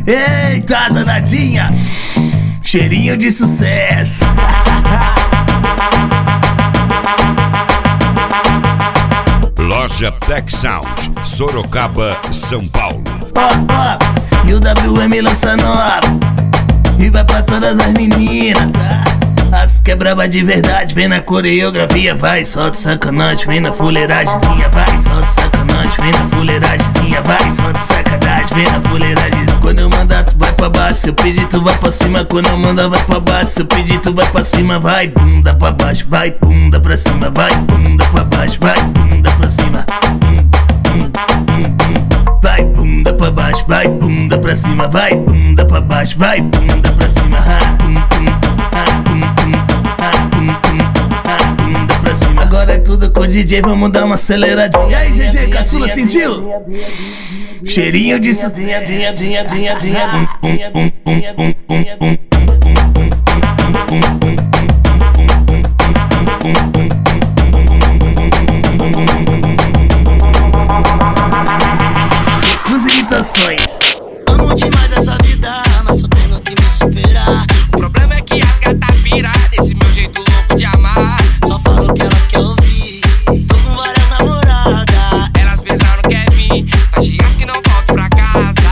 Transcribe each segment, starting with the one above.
Eita, danadinha, cheirinho de sucesso. Loja Tech Sound, Sorocaba, São Paulo. E o WM lança nova e vai pra todas as meninas, tá? As que é braba de verdade, vem na coreografia, vai, solta sacanagem, vem na fuleiragemzinha, vai, solta sacanagem, vem na fuleiragemzinha, vai, solta sacanagem, vem na fuleiragem. Quando eu mandar tu vai pra baixo, se eu pedir tu vai pra cima, quando eu mandar vai pra baixo, se eu pedir tu vai pra cima, vai bunda pra baixo, vai bunda pra cima, vai bunda pra baixo, vai bunda pra cima. Vai bunda pra baixo, vai bunda pra cima, vai bunda pra baixo, vai bunda pra cima. Bunda pra cima. Agora é tudo com o DJ, vamos dar uma aceleradinha. E aí, GG, caçula, sentiu? Cheirinho de Amo demais essa vida, mas só tenho que me superar. O problema é que as gatas piradas desse meu jeito louco de amar. Só falo que elas querem ouvir. Tô com várias namoradas. Elas pensaram que é vir, faz dias que não volto pra casa.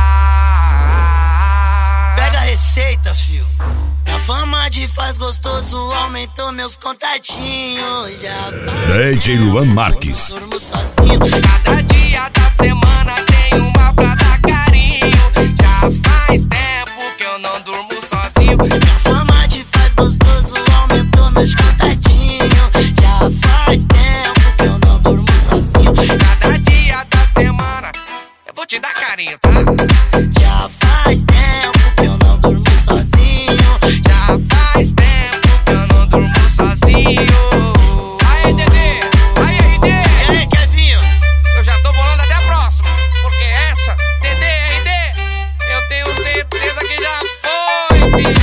Pega a receita, fio. A fama de faz gostoso aumentou meus contatinhos. Já faz DJ Luan Marques. durmo sozinho. Cada dia da semana tem uma pra dar carinho. Já faz tempo que eu não durmo sozinho. A fama de faz gostoso aumentou meus contatinhos. Já faz tempo que eu não durmo sozinho. Cada dia da semana eu vou te dar carinho, tá? Já faz tempo que eu não durmo sozinho. Já faz tempo que eu não durmo sozinho. Aí, Dedê, aí, RD. E aí, Kevinho? Eu já tô bolando até a próxima, porque essa, Dedê, RD, eu tenho certeza que já foi, filho.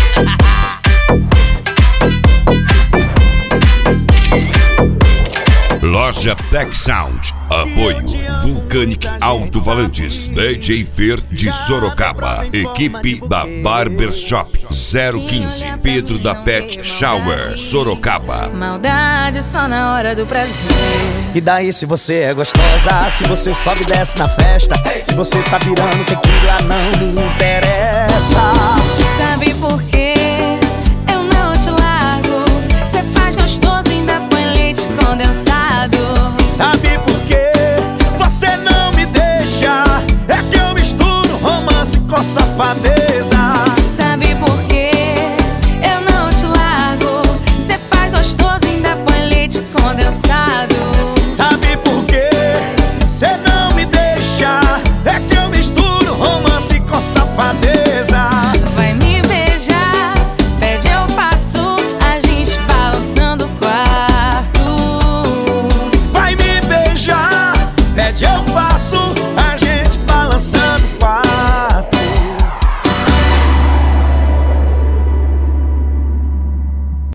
Loja Tech Sound, apoio Vulcanic Alto-Falantes, DJ Fer de Sorocaba, equipe da Barbershop 015, Pedro da Pet Shower, Sorocaba. Maldade só na hora do prazer. E daí se você é gostosa, se você sobe e desce na festa, se você tá virando tequila não me interessa. Sabe por quê? Eu não te largo. Cê faz gostoso e ainda põe leite condensado. Sabe por quê? Você não me deixa. É que eu misturo romance com safadeza. Sabe por quê?